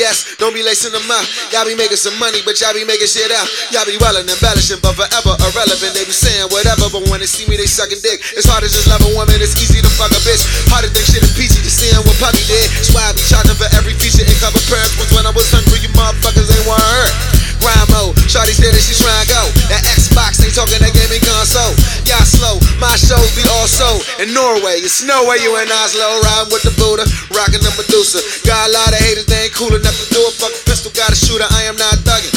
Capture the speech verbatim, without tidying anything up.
S, don't be lacing them up. Y'all be making some money, but y'all be making shit up. Y'all be wildin' and embellishing, but forever irrelevant. They be saying whatever, but when they see me, they sucking dick. It's hard to just love a woman, it's easy to fuck a bitch. Hard to think shit is peachy, just seeing what puppy did. That's why I be charging for every feature and cover parents. Was when I was hungry, you motherfuckers ain't want hurt. Grind mode, shawty said that she tryna go. That Xbox ain't talking that gaming console. Y'all slow, my shows be also in Norway. It's no way you in Oslo, riding with the Buddha, rocking the Medusa. Got a lot of haters, they ain't cool enough to do it. Fuck a pistol, got a shooter, I am not thugging.